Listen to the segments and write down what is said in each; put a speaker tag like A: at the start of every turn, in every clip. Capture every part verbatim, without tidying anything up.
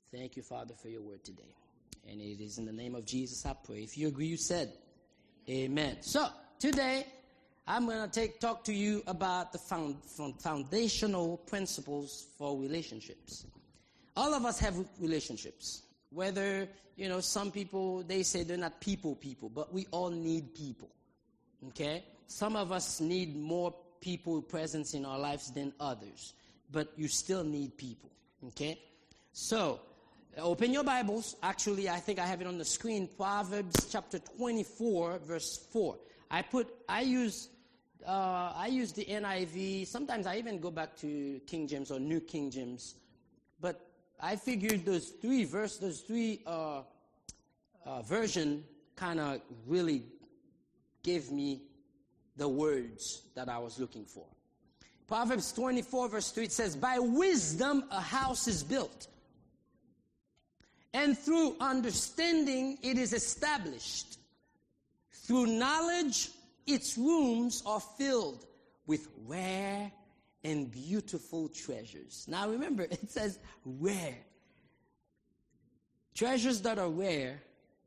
A: Thank you, Father, for your word today. And it is in the name of Jesus I pray. If you agree, you said amen. So, today, I'm going to take talk to you about the found, foundational principles for relationships. All of us have relationships. Whether, you know, some people, they say they're not people people, but we all need people. Okay? Some of us need more people presence in our lives than others. But you still need people. Okay? So, open your Bibles. Actually, I think I have it on the screen. Proverbs chapter twenty-four, verse four. I put, I use, uh, I use the N I V. Sometimes I even go back to King James or New King James. But I figured those three verse, those three uh, uh, version kind of really gave me the words that I was looking for. Proverbs twenty-four, verse three, it says, "By wisdom a house is built, and through understanding it is established. Through knowledge its rooms are filled with rare and beautiful treasures." Now remember, it says rare. Treasures that are rare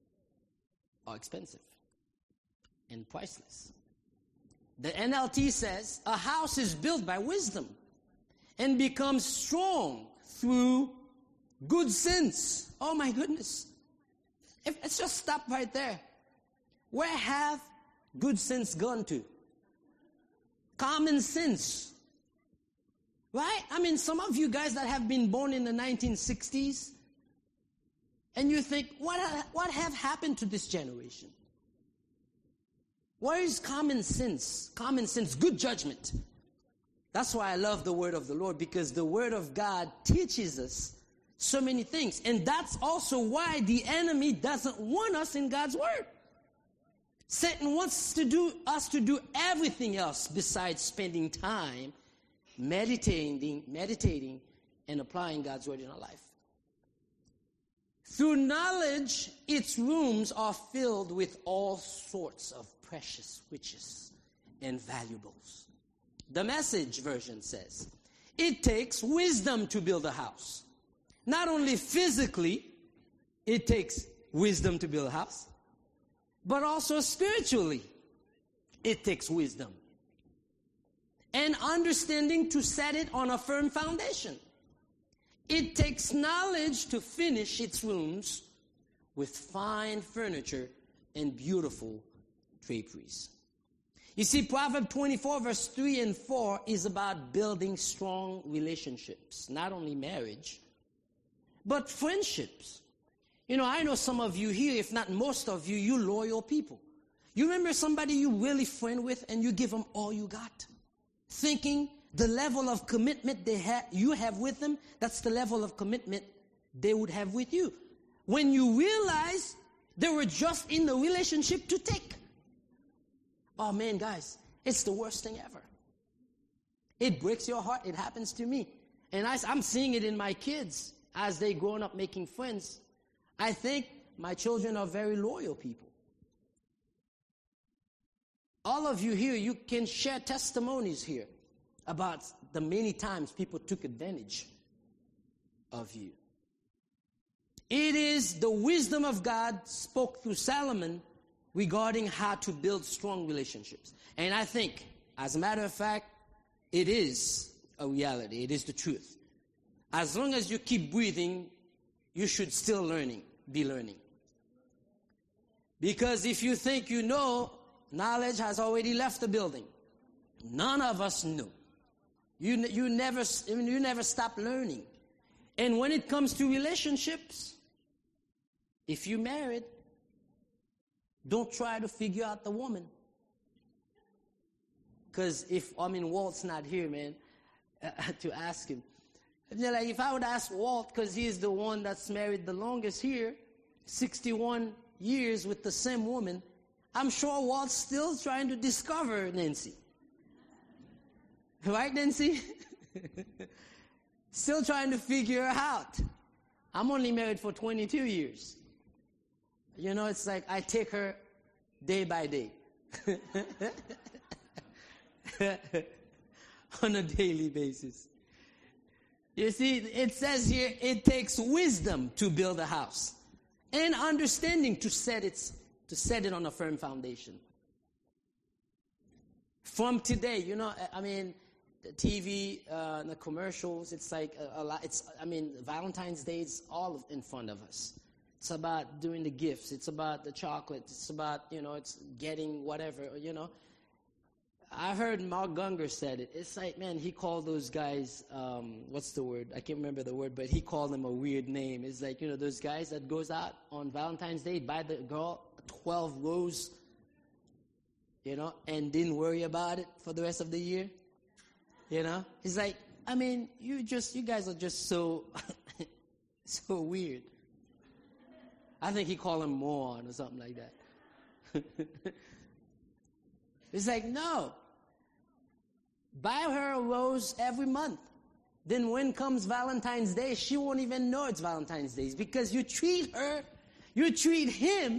A: are expensive and priceless. The N L T says, "A house is built by wisdom and becomes strong through good sense." Oh my goodness. If, let's just stop right there. Where have good sense gone to? Common sense. Right? I mean, some of you guys that have been born in the nineteen sixties, and you think, what, ha- what have happened to this generation? Where is common sense? Common sense, good judgment. That's why I love the word of the Lord, because the word of God teaches us so many things. And that's also why the enemy doesn't want us in God's word. Satan wants to do us to do everything else besides spending time meditating, meditating and applying God's word in our life. Through knowledge, its rooms are filled with all sorts of precious riches and valuables. The Message version says, "It takes wisdom to build a house." Not only physically, it takes wisdom to build a house, but also spiritually, it takes wisdom and understanding to set it on a firm foundation. It takes knowledge to finish its rooms with fine furniture and beautiful draperies. You see, Proverbs twenty-four, verse three and four is about building strong relationships, not only marriage, but friendships. You know, I know some of you here, if not most of you, you loyal people. You remember somebody you really friend with and you give them all you got, thinking the level of commitment they ha- you have with them, that's the level of commitment they would have with you. When you realize they were just in the relationship to take. Oh man, guys, it's the worst thing ever. It breaks your heart. It happens to me. And I, I'm seeing it in my kids as they grown up making friends. I think my children are very loyal people. All of you here, you can share testimonies here about the many times people took advantage of you. It is the wisdom of God spoke through Solomon regarding how to build strong relationships. And I think, as a matter of fact, it is a reality. It is the truth. As long as you keep breathing, you should still learning, be learning. Because if you think you know, knowledge has already left the building. None of us know. You, you, never, you never stop learning. And when it comes to relationships, if you're married, don't try to figure out the woman. Because if, I mean, Walt's not here, man, uh, to ask him. Like, if I would ask Walt, because he's the one that's married the longest here, sixty-one years with the same woman, I'm sure Walt's still trying to discover Nancy. Right, Nancy? Still trying to figure her out. I'm only married for twenty-two years. You know, it's like I take her day by day. On a daily basis. You see, it says here, it takes wisdom to build a house and understanding to set it, to set it on a firm foundation. From today, you know, I mean, the T V, uh, the commercials, it's like a, a lot. It's, I mean, Valentine's Day is all in front of us. It's about doing the gifts. It's about the chocolate. It's about, you know, it's getting whatever, you know. I heard Mark Gungor said it. It's like, man, he called those guys, um, what's the word? I can't remember the word, but he called them a weird name. It's like, you know, those guys that goes out on Valentine's Day, buy the girl twelve rose, you know, and didn't worry about it for the rest of the year. You know? It's like, I mean, you just, you guys are just so, so weird. I think he called him moron or something like that. It's like, no. Buy her a rose every month. Then when comes Valentine's Day, she won't even know it's Valentine's Day because you treat her, you treat him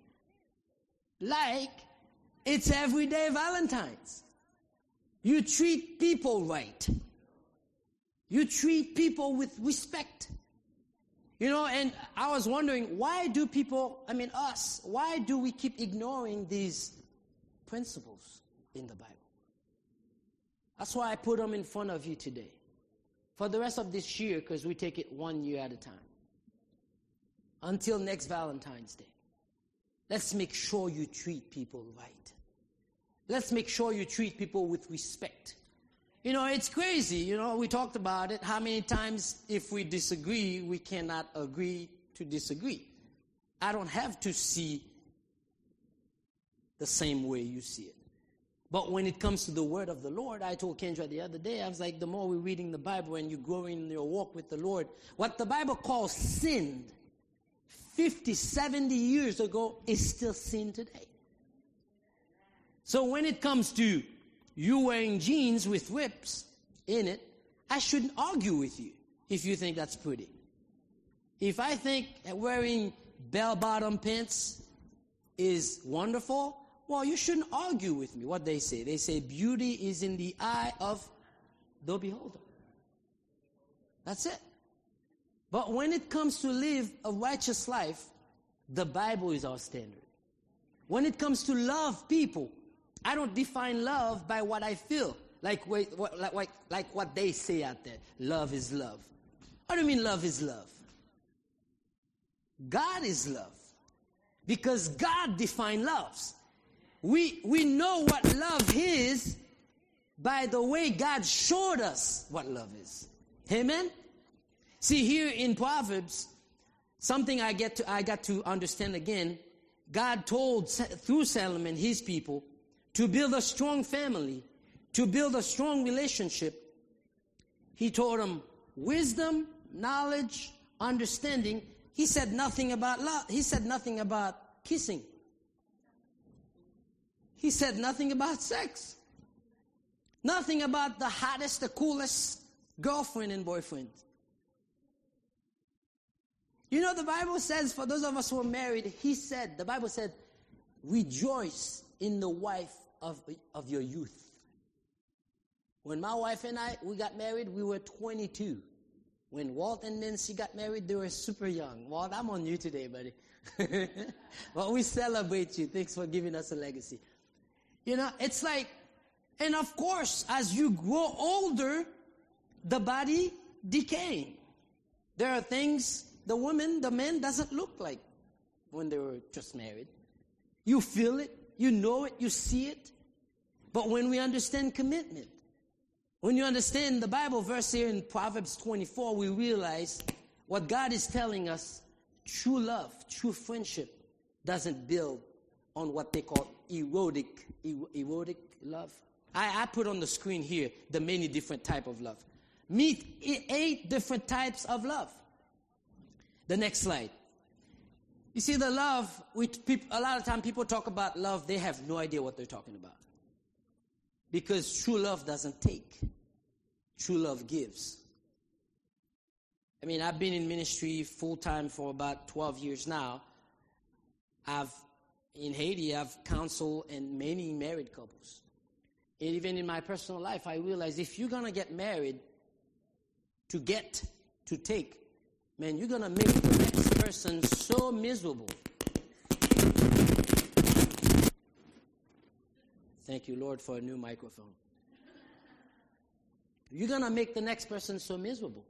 A: like it's everyday Valentine's. You treat people right. You treat people with respect. You know, and I was wondering, why do people, I mean us, why do we keep ignoring these principles in the Bible? That's why I put them in front of you today. For the rest of this year, because we take it one year at a time. Until next Valentine's Day. Let's make sure you treat people right. Let's make sure you treat people with respect. You know, it's crazy. You know, we talked about it. How many times if we disagree, we cannot agree to disagree. I don't have to see the same way you see it. But when it comes to the word of the Lord, I told Kendra the other day, I was like, the more we're reading the Bible and you grow in your walk with the Lord, what the Bible calls sin fifty, seventy years ago is still sin today. So when it comes to you wearing jeans with whips in it, I shouldn't argue with you if you think that's pretty. If I think wearing bell-bottom pants is wonderful, well, you shouldn't argue with me. What they say? They say beauty is in the eye of the beholder. That's it. But when it comes to live a righteous life, the Bible is our standard. When it comes to love people, I don't define love by what I feel. Like, wait, what, like, like, like what they say out there. Love is love. What do you mean love is love? God is love. Because God defined loves. We, we know what love is by the way God showed us what love is. Amen? See, here in Proverbs, something I get to I got to understand again. God told through Solomon his people to build a strong family, to build a strong relationship. He told them wisdom, knowledge, understanding. He said nothing about love. He said nothing about kissing. He said nothing about sex. Nothing about the hottest, the coolest girlfriend and boyfriend. You know, the Bible says, for those of us who are married, he said, the Bible said, rejoice in the wife of, of your youth. When my wife and I, we got married, we were twenty-two. When Walt and Nancy got married, they were super young. Walt, I'm on you today, buddy. But we celebrate you. Thanks for giving us a legacy. You know, it's like, and of course, as you grow older, the body decaying. There are things the woman, the man doesn't look like when they were just married. You feel it, you know it, you see it. But when we understand commitment, when you understand the Bible verse here in Proverbs twenty-four, we realize what God is telling us, true love, true friendship doesn't build on what they call erotic, er- erotic love. I, I put on the screen here the many different type of love. Meet eight different types of love. The next slide. You see, the love, we, a lot of time people talk about love, they have no idea what they're talking about. Because true love doesn't take. True love gives. I mean, I've been in ministry full-time for about twelve years now. I've, in Haiti, I've counseled and many married couples. And even in my personal life, I realized if you're going to get married, to get, to take, man, you're going to make the next person so miserable. Thank you, Lord, for a new microphone. You're going to make the next person so miserable.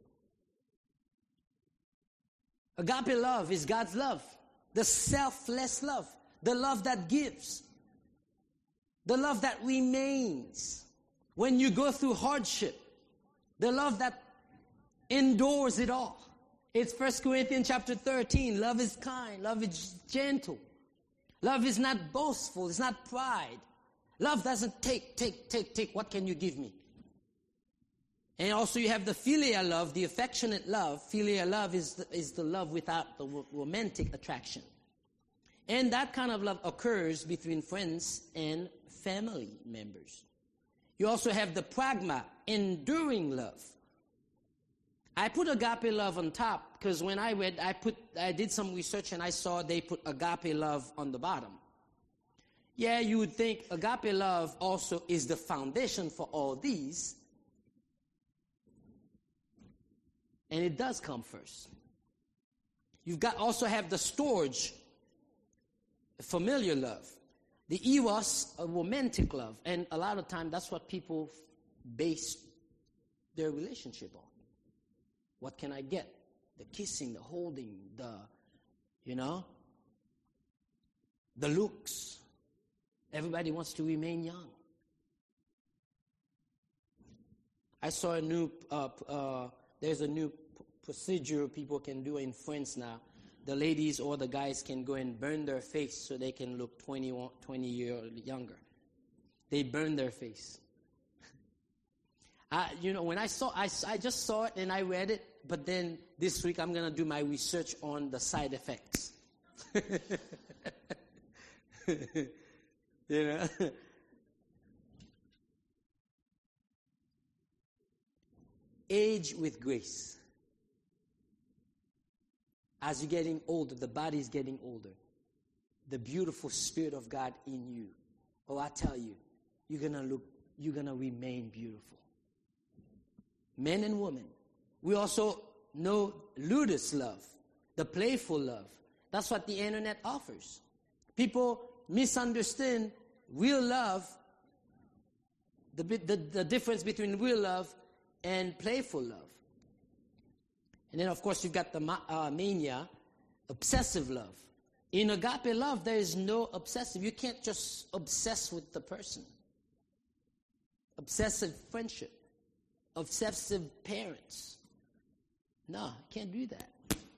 A: Agape love is God's love. The selfless love. The love that gives. The love that remains when you go through hardship. The love that endures it all. It's First Corinthians chapter thirteen. Love is kind. Love is gentle. Love is not boastful. It's not pride. Love doesn't take, take, take, take. What can you give me? And also you have the filial love, the affectionate love. Filial love is the, is the love without the romantic attraction. And that kind of love occurs between friends and family members. You also have the pragma, enduring love. I put agape love on top because when I read, I put, I did some research and I saw they put agape love on the bottom. Yeah, you would think agape love also is the foundation for all these. And it does come first. You've got also have the storge, familiar love. The eros, a romantic love. And a lot of times that's what people base their relationship on. What can I get? The kissing, the holding, the, you know, the looks. Everybody wants to remain young. I saw a new, uh, uh, there's a new p- procedure people can do in France now. The ladies or the guys can go and burn their face so they can look twenty, twenty years younger. They burn their face. I, you know, when I saw, I, I just saw it and I read it, but then this week I'm going to do my research on the side effects. You know? Age with grace. As you're getting older, the body is getting older. The beautiful Spirit of God in you. Oh, I tell you, you're going to look, you're going to remain beautiful. Men and women. We also know ludus love, the playful love. That's what the internet offers. People misunderstand real love, the, the, the difference between real love and playful love. And then, of course, you've got the uh, mania, obsessive love. In agape love, there is no obsessive. You can't just obsess with the person. Obsessive friendship. Obsessive parents. No, can't do that.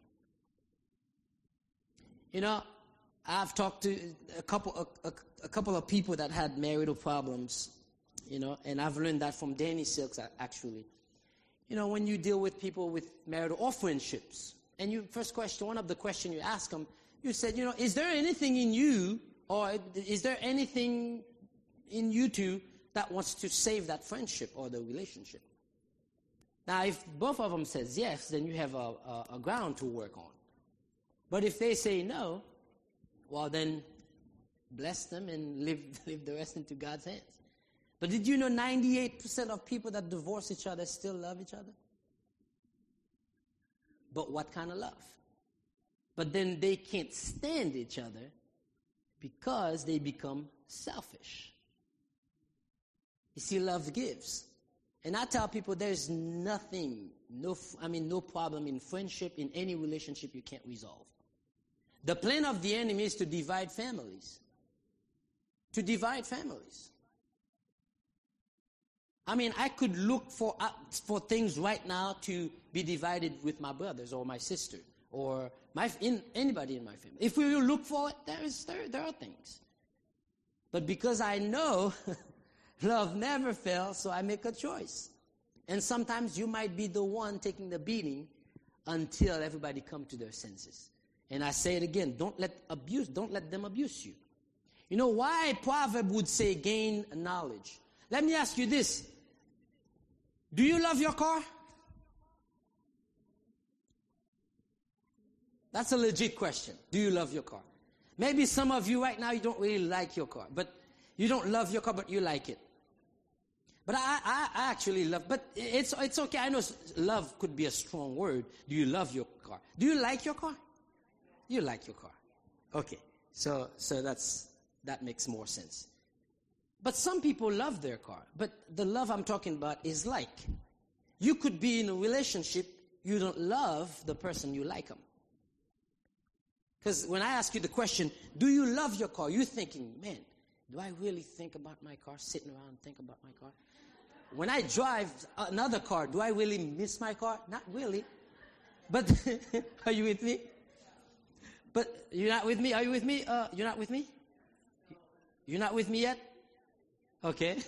A: You know, I've talked to a couple, a, a, a couple of people that had marital problems, you know, and I've learned that from Danny Silks, actually. You know, when you deal with people with marital or friendships, and you first question, one of the questions you ask them, you said, you know, is there anything in you, or is there anything in you two that wants to save that friendship or the relationship? Now, if both of them says yes, then you have a, a, a ground to work on. But if they say no, well, then bless them and leave, leave the rest into God's hands. But did you know ninety-eight percent of people that divorce each other still love each other? But what kind of love? But then they can't stand each other because they become selfish. You see, love gives. And I tell people there's nothing, no, I mean, no problem in friendship, in any relationship you can't resolve. The plan of the enemy is to divide families. To divide families. I mean, I could look for uh, for things right now to be divided with my brothers or my sister or my in, anybody in my family. If we will look for it, there is there, there are things. But because I know love never fails, so I make a choice. And sometimes you might be the one taking the beating until everybody come to their senses. And I say it again, don't let abuse, don't let them abuse you. You know why a proverb would say gain knowledge? Let me ask you this. Do you love your car? That's a legit question. Do you love your car? Maybe some of you right now, you don't really like your car. But you don't love your car, but you like it. But I, I, I actually love, but it's, it's okay. I know love could be a strong word. Do you love your car? Do you like your car? You like your car. Okay. So, so that's, that makes more sense. But some people love their car. But the love I'm talking about is like. You could be in a relationship, you don't love the person, you like them. Because when I ask you the question, do you love your car? You're thinking, man, do I really think about my car, sitting around and think about my car? When I drive another car, do I really miss my car? Not really. But are you with me? But you're not with me? Are you with me? Uh, you're not with me? You're not with me yet? Okay.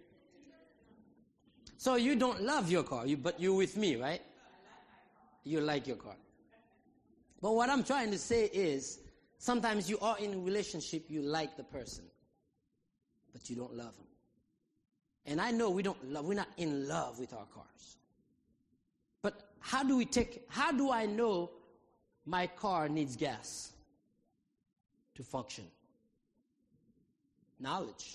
A: So you don't love your car, you, but you're with me, right? You like your car. But what I'm trying to say is, sometimes you are in a relationship, you like the person, but you don't love them. And I know we don't love, we're not in love with our cars. But how do we take, how do I know my car needs gas to function? Knowledge.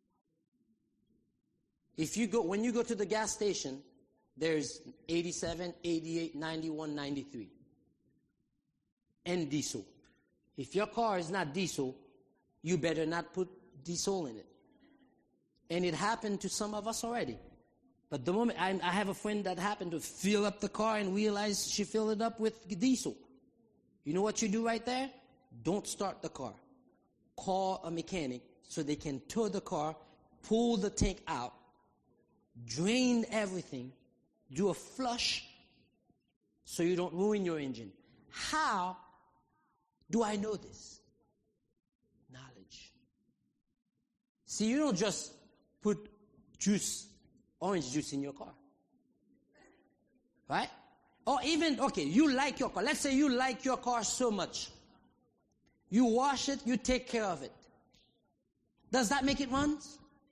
A: If you go, when you go to the gas station, there's eighty-seven, eighty-eight, ninety-one, ninety-three. And diesel. If your car is not diesel, you better not put diesel in it. And it happened to some of us already. But the moment, I, I have a friend that happened to fill up the car and realize she filled it up with diesel. You know what you do right there? Don't start the car. Call a mechanic so they can tow the car, pull the tank out, drain everything, do a flush so you don't ruin your engine. How do I know this? Knowledge. See, you don't just put juice, orange juice in your car. Right? Or even, okay, you like your car. Let's say you like your car so much. You wash it, you take care of it. Does that make it run?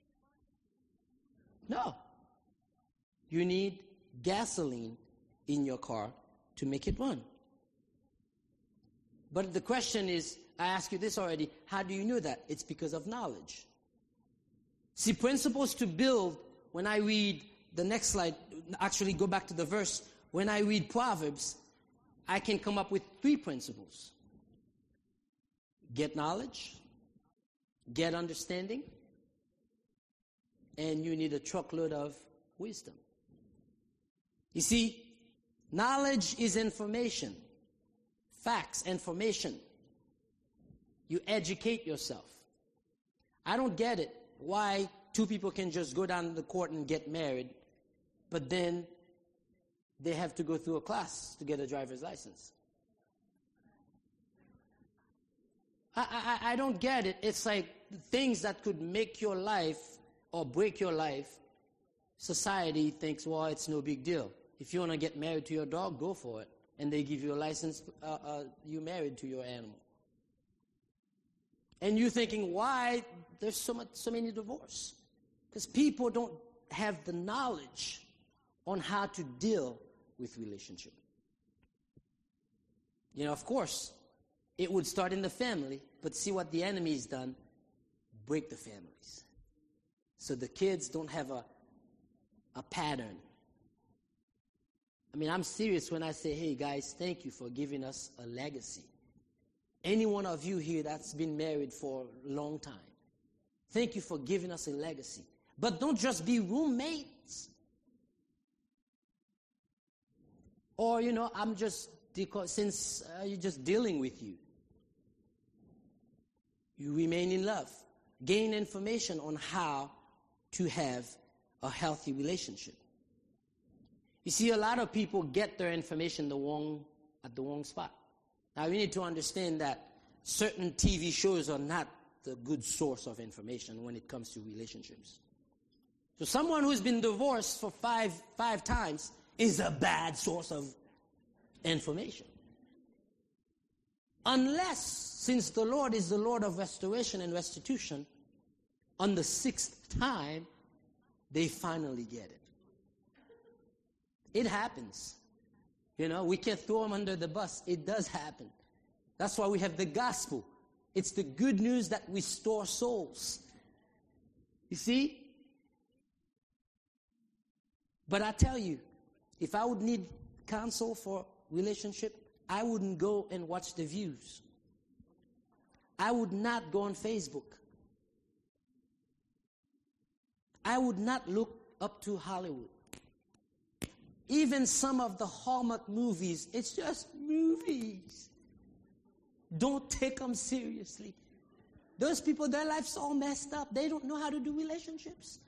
A: No. You need gasoline in your car to make it run. But the question is, I asked you this already, how do you know that? It's because of knowledge. See, principles to build, when I read the next slide, actually go back to the verse, when I read Proverbs, I can come up with three principles. Get knowledge, get understanding, and you need a truckload of wisdom. You see, knowledge is information. Facts, information. You educate yourself. I don't get it. Why two people can just go down to the court and get married, but then they have to go through a class to get a driver's license. I, I, I don't get it. It's like things that could make your life or break your life. Society thinks, well, it's no big deal. If you want to get married to your dog, go for it. And they give you a license, uh, uh, you're married to your animal. And you're thinking, why there's so much, so many divorces? Because people don't have the knowledge on how to deal with relationship. You know, of course, it would start in the family, but see what the enemy's done, break the families. So the kids don't have a, a pattern. I mean, I'm serious when I say, hey, guys, thank you for giving us a legacy. Any one of you here that's been married for a long time, thank you for giving us a legacy. But don't just be roommates. Or, you know, I'm just, since uh, you're just dealing with you. You remain in love. Gain information on how to have a healthy relationship. You see, a lot of people get their information the wrong, at the wrong spot. Now, we need to understand that certain T V shows are not the good source of information when it comes to relationships. So someone who's been divorced for five, five times is a bad source of information. Unless, since the Lord is the Lord of restoration and restitution, on the sixth time, they finally get it. It happens. You know, we can't throw them under the bus. It does happen. That's why we have the gospel. It's the good news that restores souls. You see? But I tell you, if I would need counsel for relationship, I wouldn't go and watch the views. I would not go on Facebook. I would not look up to Hollywood. Even some of the Hallmark movies, it's just movies. Don't take them seriously. Those people, their life's all messed up. They don't know how to do relationships.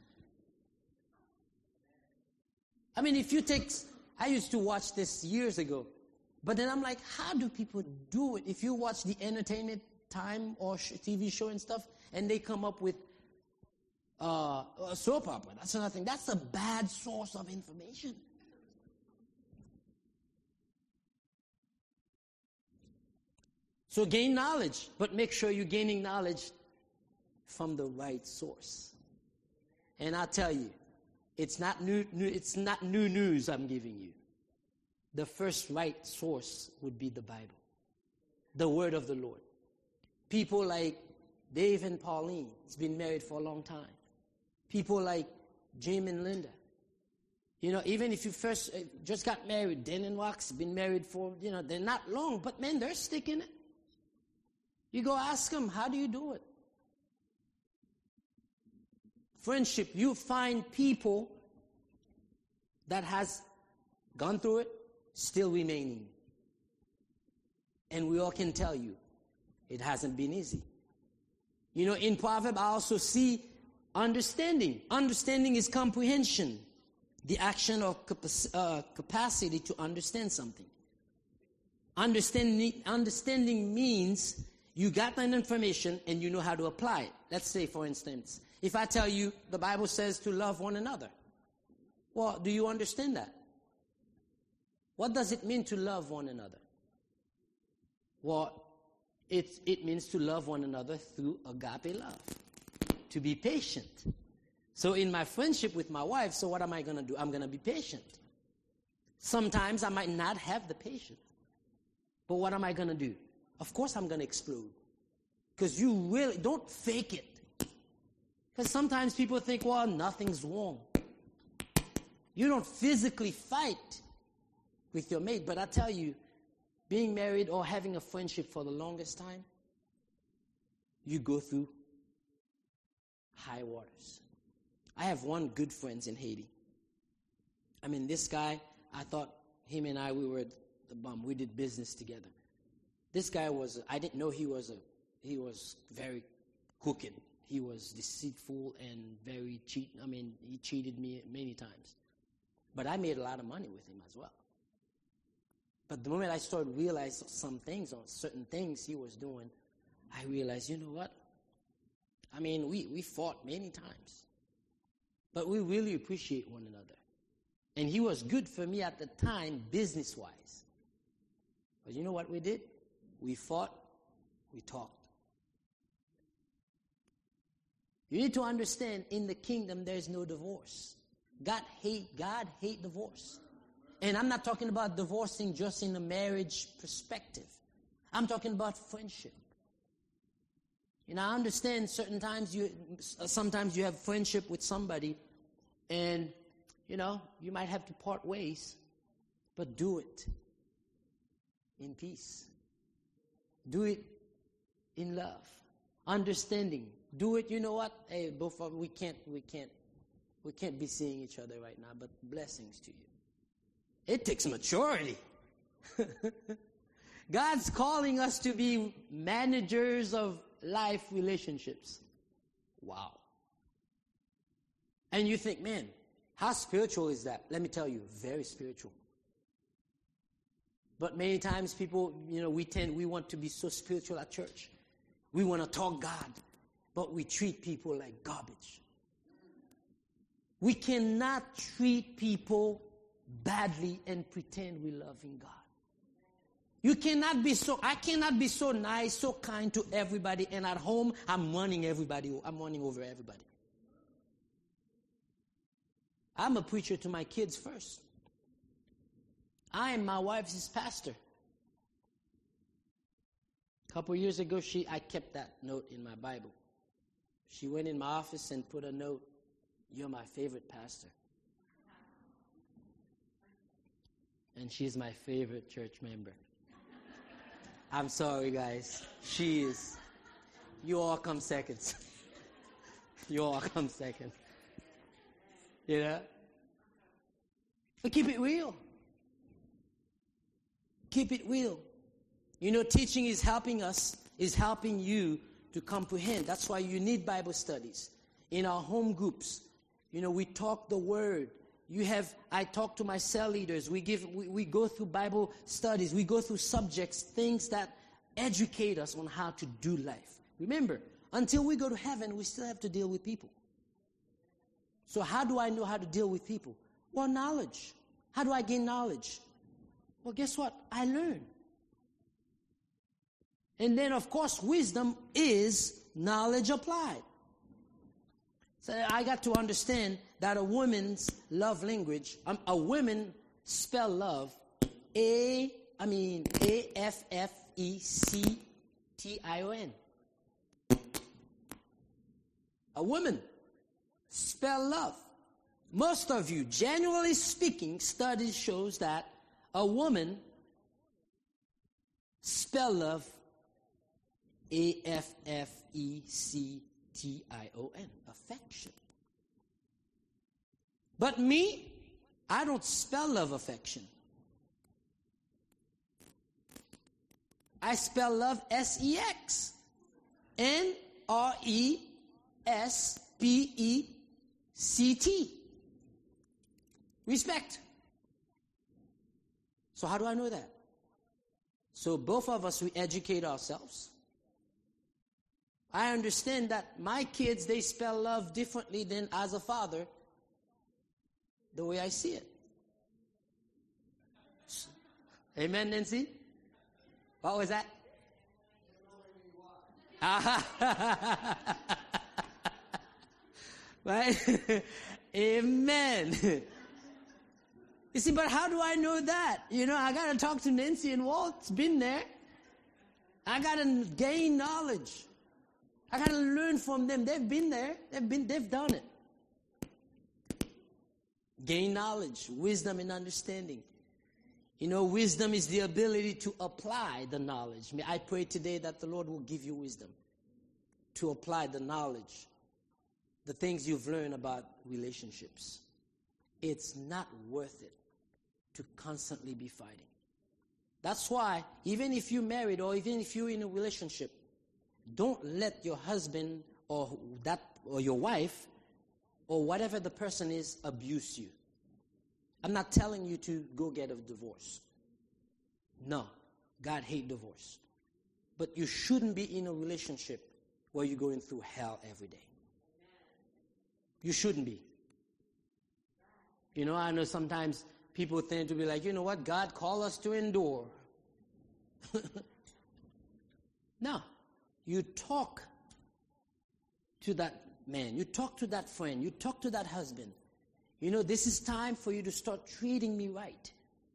A: I mean, if you take, I used to watch this years ago, but then I'm like, how do people do it? If you watch the Entertainment Time or T V show and stuff, and they come up with uh, a soap opera, that's another thing. That's a bad source of information. So gain knowledge, but make sure you're gaining knowledge from the right source. And I'll tell you, it's not new, new, it's not new news I'm giving you. The first right source would be the Bible, the Word of the Lord. People like Dave and Pauline, it's been married for a long time. People like Jim and Linda. You know, even if you first uh, just got married, Dan and Wax, been married for, you know, they're not long, but man, they're sticking it. You go ask them, how do you do it? Friendship, you find people that has gone through it, still remaining. And we all can tell you, it hasn't been easy. You know, in Proverbs, I also see understanding. Understanding is comprehension, the action or uh, capacity to understand something. Understanding, understanding means you got that information and you know how to apply it. Let's say, for instance, if I tell you the Bible says to love one another. Well, do you understand that? What does it mean to love one another? Well, it, it means to love one another through agape love. To be patient. So in my friendship with my wife, so what am I going to do? I'm going to be patient. Sometimes I might not have the patience. But what am I going to do? Of course I'm going to explode. Because you really, don't fake it. Because sometimes people think, well, nothing's wrong. You don't physically fight with your mate. But I tell you, being married or having a friendship for the longest time, you go through high waters. I have one good friend in Haiti. I mean, this guy, I thought him and I, we were the bum. We did business together. This guy was, I didn't know he was a, he was very crooked. He was deceitful and very cheat. I mean, he cheated me many times. But I made a lot of money with him as well. But the moment I started realizing some things, on certain things he was doing, I realized, you know what? I mean, we, we fought many times. But we really appreciate one another. And he was good for me at the time, business-wise. But you know what we did? We fought, we talked. You need to understand, in the kingdom, there is no divorce. God hate, God hate divorce. And I'm not talking about divorcing just in a marriage perspective. I'm talking about friendship. You know, I understand certain times you, sometimes you have friendship with somebody and, you know, you might have to part ways, but do it in peace. Do it in love, understanding. Do it, you know what? Hey, both of we can't, we can't, we can't be seeing each other right now, but blessings to you. It takes maturity. God's calling us to be managers of life relationships. Wow. And you think, man, how spiritual is that? Let me tell you, very spiritual. But many times people, you know, we tend, we want to be so spiritual at church. We want to talk God, but we treat people like garbage. We cannot treat people badly and pretend we love in God. You cannot be so, I cannot be so nice, so kind to everybody, and at home, I'm running everybody, I'm running over everybody. I'm a preacher to my kids first. I am my wife's pastor. A couple years ago, she I kept that note in my Bible. She went in my office and put a note, "You're my favorite pastor." And she's my favorite church member. I'm sorry, guys. She is. You all come seconds. You all come second. You know? But keep it real. Keep it real. You know, teaching is helping us, is helping you to comprehend. That's why you need Bible studies. In our home groups, you know, we talk the word. You have, I talk to my cell leaders. We give, we, we go through Bible studies. We go through subjects, things that educate us on how to do life. Remember, until we go to heaven, we still have to deal with people. So how do I know how to deal with people? Well, knowledge. How do I gain knowledge? Well, guess what? I learn. And then, of course, wisdom is knowledge applied. So I got to understand that a woman's love language, um, a woman spell love, A, I mean, A F F E C T I O N. A woman spell love. Most of you, generally speaking, studies shows that a woman spell love A F F E C T I O N, affection. But me, I don't spell love affection. I spell love S E X. N R E S P E C T. Respect. So how do I know that? So both of us, we educate ourselves. I understand that my kids, they spell love differently than as a father, the way I see it. Amen, Nancy? What was that? Right? Amen. You see, but how do I know that? You know, I got to talk to Nancy and Walt's been there. I got to gain knowledge. I got to learn from them. They've been there. They've been. They've done it. Gain knowledge, wisdom, and understanding. You know, wisdom is the ability to apply the knowledge. I pray today that the Lord will give you wisdom to apply the knowledge, the things you've learned about relationships. It's not worth it to constantly be fighting. That's why, even if you're married or even if you're in a relationship, don't let your husband or that or your wife or whatever the person is abuse you. I'm not telling you to go get a divorce. No, God hates divorce. But you shouldn't be in a relationship where you're going through hell every day. You shouldn't be. You know, I know sometimes people tend to be like, you know what, God called us to endure. No. You talk to that man. You talk to that friend. You talk to that husband. You know, this is time for you to start treating me right.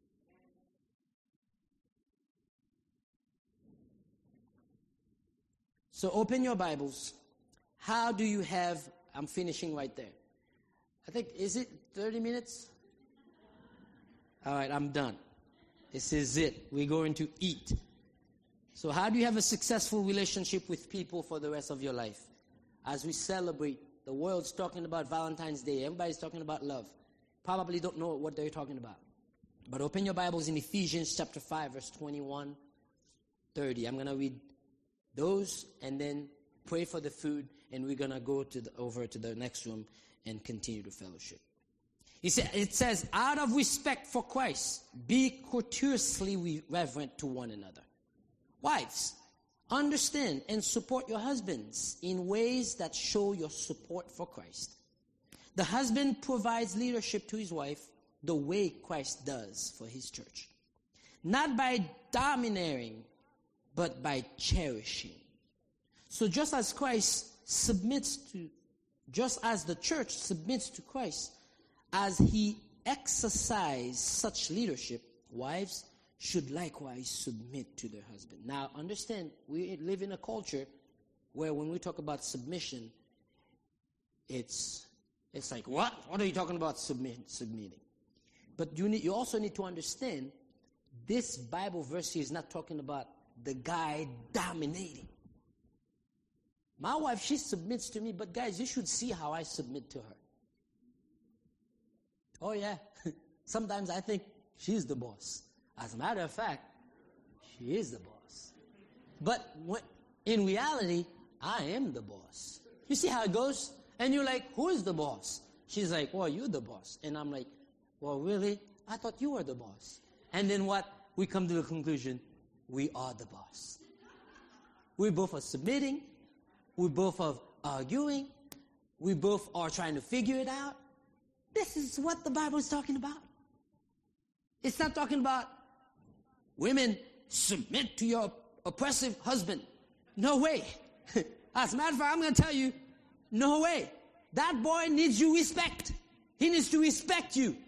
A: So open your Bibles. How do you have, I'm finishing right there. I think, is it thirty minutes? All right, I'm done. This is it. We're going to eat. So how do you have a successful relationship with people for the rest of your life? As we celebrate, the world's talking about Valentine's Day. Everybody's talking about love. Probably don't know what they're talking about. But open your Bibles in Ephesians chapter five, verse twenty-one, thirty. I'm going to read those and then pray for the food, and we're going to go to the, over to the next room and continue the fellowship. He said, it says, out of respect for Christ, be courteously reverent to one another. Wives, understand and support your husbands in ways that show your support for Christ. The husband provides leadership to his wife the way Christ does for his church. Not by domineering, but by cherishing. So just as Christ submits to, just as the church submits to Christ, as he exercised such leadership, wives should likewise submit to their husband. Now, understand, we live in a culture where when we talk about submission, it's it's like, what? What are you talking about submit, submitting? But you need, you also need to understand, this Bible verse here is not talking about the guy dominating. My wife, she submits to me, but guys, you should see how I submit to her. Oh yeah, sometimes I think she's the boss. As a matter of fact, she is the boss. But when, in reality, I am the boss. You see how it goes? And you're like, who is the boss? She's like, well, you're the boss. And I'm like, well, really? I thought you were the boss. And then what? We come to the conclusion, we are the boss. We both are submitting. We both are arguing. We both are trying to figure it out. This is what the Bible is talking about. It's not talking about women submit to your oppressive husband. No way. As a matter of fact, I'm going to tell you, no way. That boy needs your respect. He needs to respect you.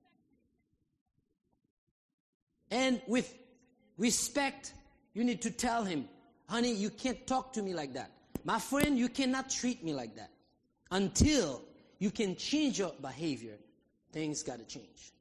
A: And with respect, you need to tell him, honey, you can't talk to me like that. My friend, you cannot treat me like that. Until you can change your behavior, things got to change.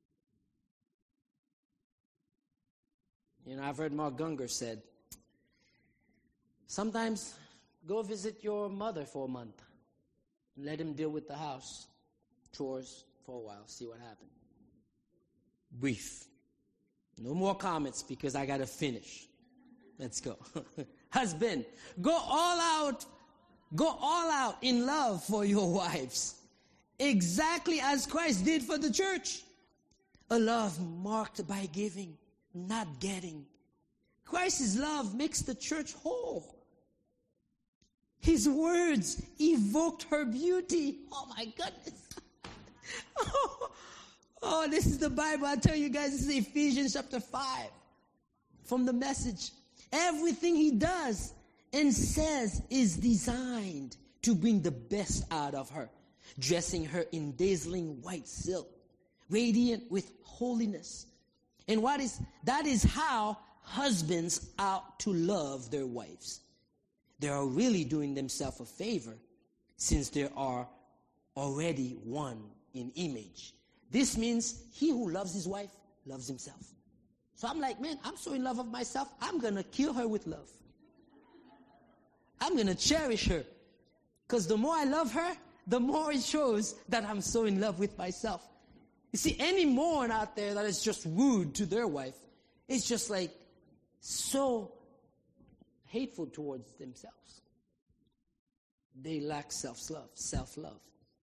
A: You know, I've heard Mark Gungor said, sometimes go visit your mother for a month. Let him deal with the house chores for a while. See what happens. Brief. No more comments because I got to finish. Let's go. Husband, go all out. Go all out in love for your wives. Exactly as Christ did for the church. A love marked by giving, not getting. Christ's love makes the church whole. His words evoked her beauty. Oh my goodness. oh, oh, this is the Bible. I tell you guys, this is Ephesians chapter five. From the Message. Everything he does and says is designed to bring the best out of her. Dressing her in dazzling white silk. Radiant with holiness. And what is that is how husbands ought to love their wives. They are really doing themselves a favor since they are already one in image. This means he who loves his wife loves himself. So I'm like, man, I'm so in love of myself, I'm going to kill her with love. I'm going to cherish her. Because the more I love her, the more it shows that I'm so in love with myself. You see, any man out there that is just rude to their wife is just like so hateful towards themselves. They lack self-love, self-love.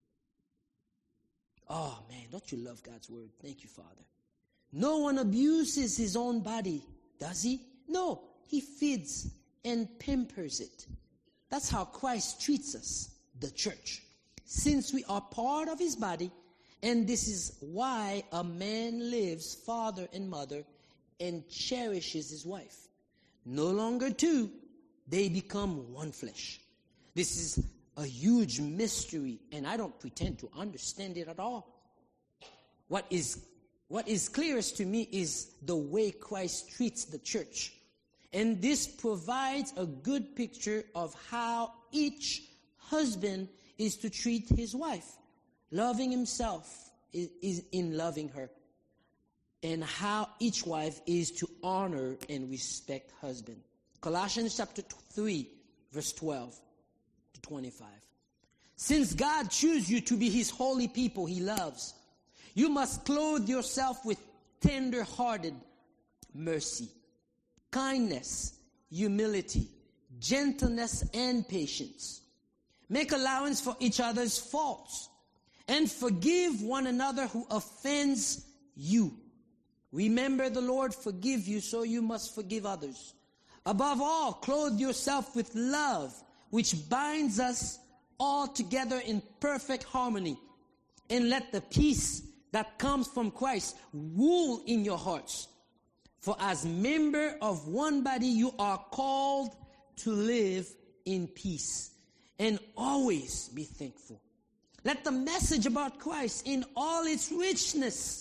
A: Oh man, don't you love God's word? Thank you, Father. No one abuses his own body, does he? No, he feeds and pampers it. That's how Christ treats us, the church. Since we are part of his body, and this is why a man lives father and mother and cherishes his wife. No longer two, they become one flesh. This is a huge mystery, and I don't pretend to understand it at all. What is, what is clearest to me is the way Christ treats the church. And this provides a good picture of how each husband is to treat his wife. Loving himself is, is in loving her. And how each wife is to honor and respect husband. Colossians chapter three, verse twelve to twenty-five. Since God chose you to be his holy people he loves, you must clothe yourself with tender-hearted mercy, kindness, humility, gentleness, and patience. Make allowance for each other's faults and forgive one another who offends you. Remember, the Lord forgive you, so you must forgive others. Above all, clothe yourself with love, which binds us all together in perfect harmony. And let the peace that comes from Christ rule in your hearts. For as member of one body, you are called to live in peace and always be thankful. Let the message about Christ in all its richness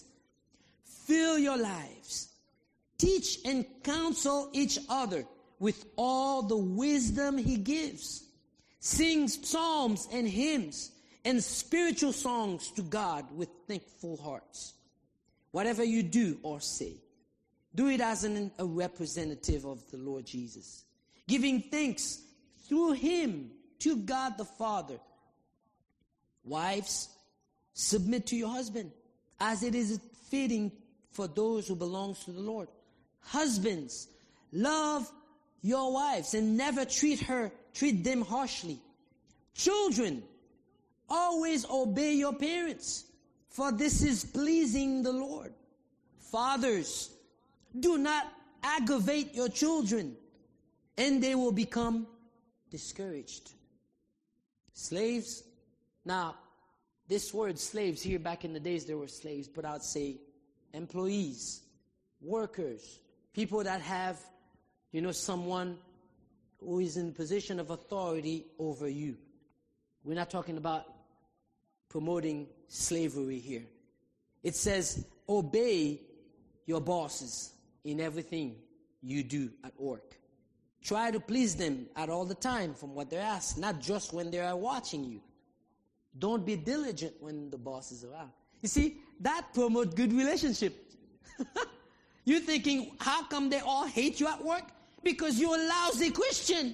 A: fill your lives. Teach and counsel each other with all the wisdom he gives. Sing psalms and hymns and spiritual songs to God with thankful hearts. whatever you do or say, do it as an, a representative of the Lord Jesus, giving thanks through him to God the Father. Wives, submit to your husband, as it is fitting for those who belong to the Lord. Husbands, love your wives and never treat her, treat them harshly. Children, always obey your parents, for this is pleasing the Lord. Fathers, do not aggravate your children, and they will become discouraged. Slaves, now, this word slaves here, back in the days there were slaves, but I'd say employees, workers, people that have, you know, someone who is in a position of authority over you. We're not talking about promoting slavery here. It says, obey your bosses in everything you do at work. Try to please them at all the time from what they're asked, not just when they are watching you. Don't be diligent when the boss is around. You see, that promotes good relationship. You're thinking, how come they all hate you at work? Because you're a lousy Christian.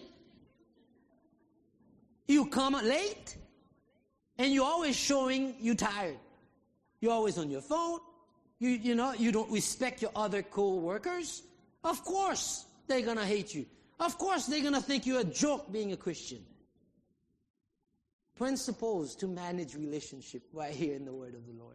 A: You come late, and you're always showing you tired. You're always on your phone. You, you know, you don't respect your other co-workers. Of course, they're going to hate you. Of course, they're going to think you're a joke being a Christian. Principles to manage relationship right here in the word of the Lord.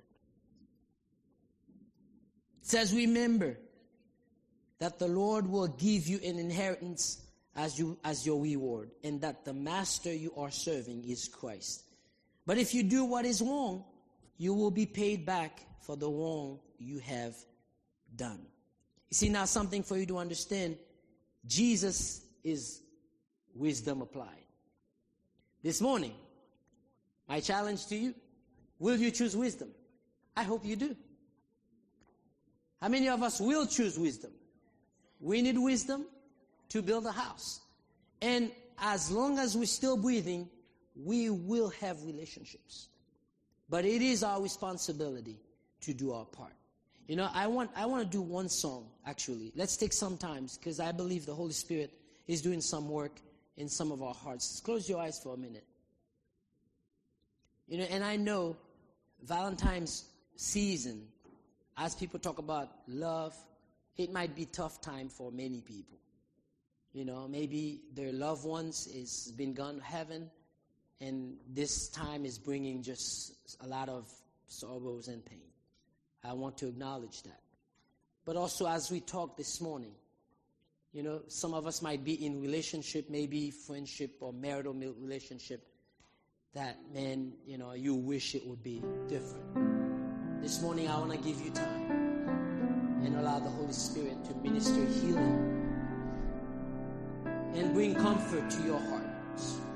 A: It says, remember that the Lord will give you an inheritance as you as your reward, and that the master you are serving is Christ. But if you do what is wrong, you will be paid back for the wrong you have done. You see, now something for you to understand. Jesus is wisdom applied. This morning, my challenge to you, will you choose wisdom? I hope you do. How many of us will choose wisdom? We need wisdom to build a house. And as long as we're still breathing, we will have relationships. But it is our responsibility to do our part. You know, I want I want to do one song, actually. Let's take some time, because I believe the Holy Spirit is doing some work in some of our hearts. Close your eyes for a minute. You know, and I know Valentine's season, as people talk about love, it might be a tough time for many people. You know, maybe their loved ones is been gone to heaven, and this time is bringing just a lot of sorrows and pain. I want to acknowledge that. But also, as we talk this morning, you know, some of us might be in relationship, maybe friendship or marital relationship, that, man, you know, you wish it would be different. This morning, I want to give you time and allow the Holy Spirit to minister healing and bring comfort to your hearts.